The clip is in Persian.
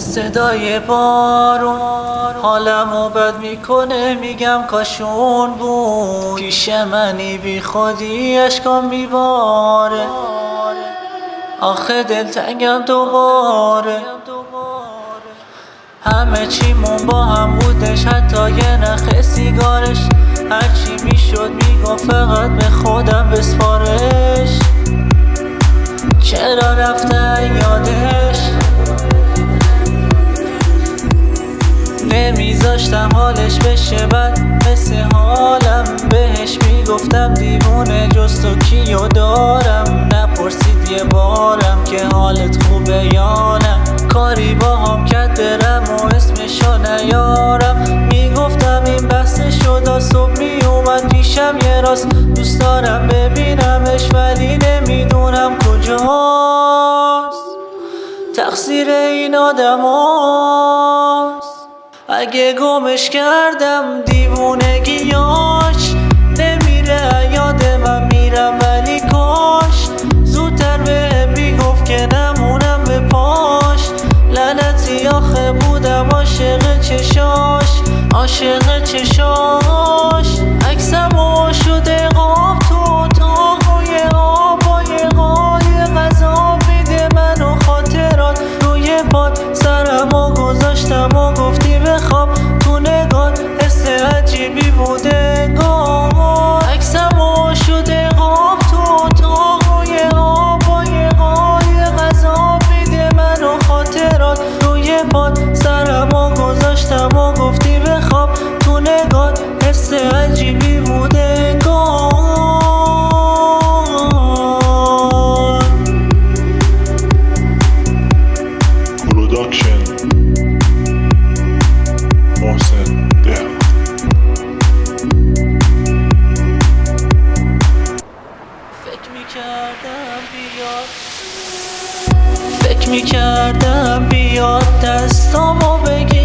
صدای بارون حالمو بد میکنه، میگم کاشون بود پیش منی، بی خودی اشکام میباره. آخه دلتنگم دوباره، همه چیمون با هم بودش، حتی یه نخ سیگارش. هرچی میشد میگفت فقط به خودم بسپارش. چرا رفته یادش، نمیذاشتم حالش بشه بد مثل حالم. بهش میگفتم دیوونه جز تو کیو دارم. نپرسید یه بارم که حالت خوبه یا نه. کاری با هم کرد برم و اسمشو نیارم. میگفتم این بسته شد، صبح میومد پیشم یه راست. دوست دارم ببینمش ولی نمیدونم کجاست. تقصیر این آدم هاست، اگه گمش کردم دیوونگیاش. نمیره یاد من میرم ولی کاش زودتر به میگفت که نمونم به پاش. لعنتی آخه بودم عاشق چشاش، عاشق چشاش. عکسمو شده قاب تو اتاقای آبای قای غذا میده منو خاطرات روی باد. سرمو گذاشتم و گفتی بخواب تو نگات، حس عجیبی بوده گاه. عکسمو شده قاب تو اتاقای آبای قای غذا میده منو خاطرات روی باد. سرمو گذاشتم و گفتی بخواب تو نگات، حس عجیبی بوده گاه. پروداکشن محسن ده. فکر میکردم بیاد دستامو بگیر.